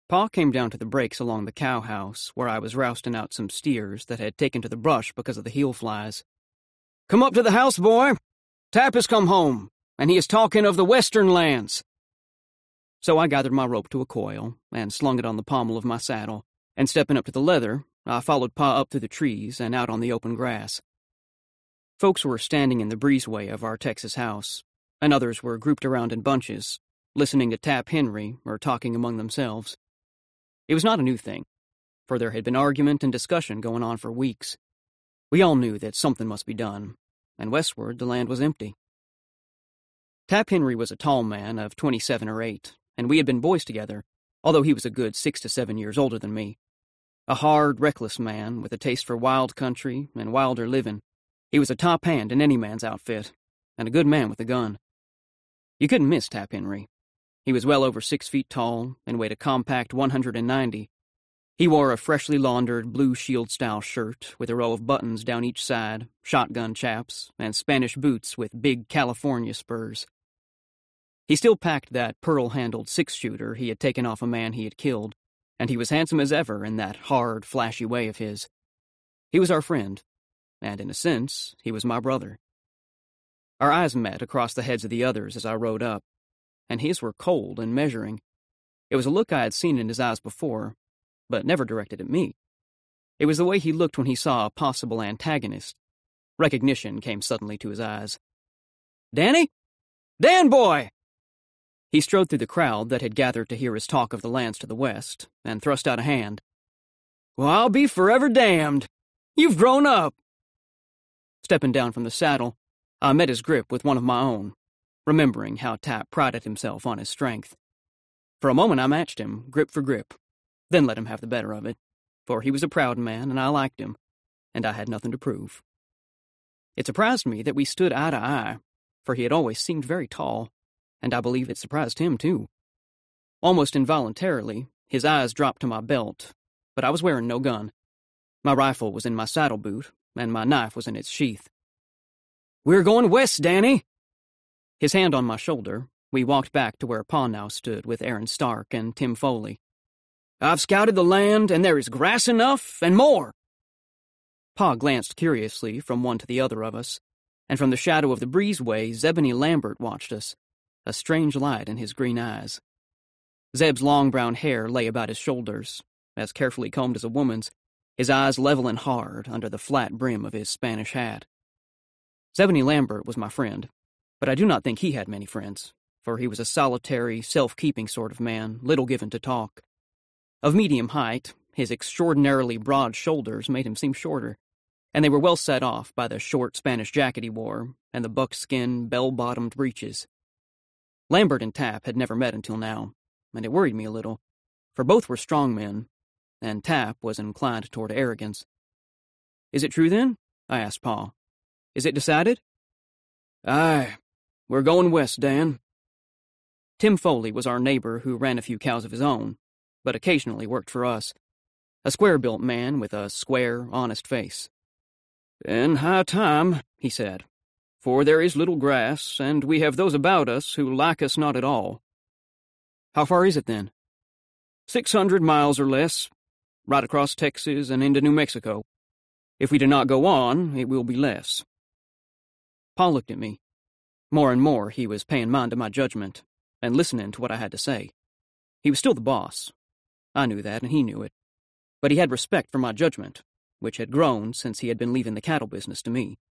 Pa came down to the breaks along the cow house, where I was rousting out some steers that had taken to the brush because of the heel flies. "Come up to the house, boy. Tap has come home, and he is talking of the western lands." So I gathered my rope to a coil and slung it on the pommel of my saddle, and stepping up to the leather, I followed Pa up through the trees and out on the open grass. Folks were standing in the breezeway of our Texas house, and others were grouped around in bunches, listening to Tap Henry or talking among themselves. It was not a new thing, for there had been argument and discussion going on for weeks. We all knew that something must be done, and westward the land was empty. Tap Henry was a tall man of 27 or 8, and we had been boys together, although he was a good 6 to 7 years older than me. A hard, reckless man with a taste for wild country and wilder living. He was a top hand in any man's outfit, and a good man with a gun. You couldn't miss Tap Henry. He was well over 6 feet tall and weighed a compact 190. He wore a freshly laundered blue shield-style shirt with a row of buttons down each side, shotgun chaps, and Spanish boots with big California spurs. He still packed that pearl-handled 6-shooter he had taken off a man he had killed, and he was handsome as ever in that hard, flashy way of his. He was our friend, and in a sense, he was my brother. Our eyes met across the heads of the others as I rode up, and his were cold and measuring. It was a look I had seen in his eyes before, but never directed at me. It was the way he looked when he saw a possible antagonist. Recognition came suddenly to his eyes. "Danny? Dan, boy!" He strode through the crowd that had gathered to hear his talk of the lands to the west, and thrust out a hand. "Well, I'll be forever damned. You've grown up." Stepping down from the saddle, I met his grip with one of my own, remembering how Tap prided himself on his strength. For a moment I matched him, grip for grip, then let him have the better of it, for he was a proud man and I liked him, and I had nothing to prove. It surprised me that we stood eye to eye, for he had always seemed very tall, and I believe it surprised him too. Almost involuntarily, his eyes dropped to my belt, but I was wearing no gun. My rifle was in my saddle boot, and my knife was in its sheath. "We're going west, Danny." His hand on my shoulder, we walked back to where Pa now stood with Aaron Stark and Tim Foley. "I've scouted the land, and there is grass enough, and more." Pa glanced curiously from one to the other of us, and from the shadow of the breezeway, Zebony Lambert watched us, a strange light in his green eyes. Zeb's long brown hair lay about his shoulders, as carefully combed as a woman's, his eyes level and hard under the flat brim of his Spanish hat. Zebony Lambert was my friend, but I do not think he had many friends, for he was a solitary, self-keeping sort of man, little given to talk. Of medium height, his extraordinarily broad shoulders made him seem shorter, and they were well set off by the short Spanish jacket he wore and the buckskin, bell-bottomed breeches. Lambert and Tap had never met until now, and it worried me a little, for both were strong men, and Tap was inclined toward arrogance. "Is it true, then?" I asked Pa. "Is it decided?" "Aye, we're going west, Dan." Tim Foley was our neighbor who ran a few cows of his own, but occasionally worked for us. A square-built man with a square, honest face. "In high time," he said, "for there is little grass, and we have those about us who like us not at all." "How far is it, then?" 600 miles or less, right across Texas and into New Mexico. If we do not go on, it will be less." Pa looked at me. More and more he was paying mind to my judgment, and listening to what I had to say. He was still the boss. I knew that, and he knew it. But he had respect for my judgment, which had grown since he had been leaving the cattle business to me.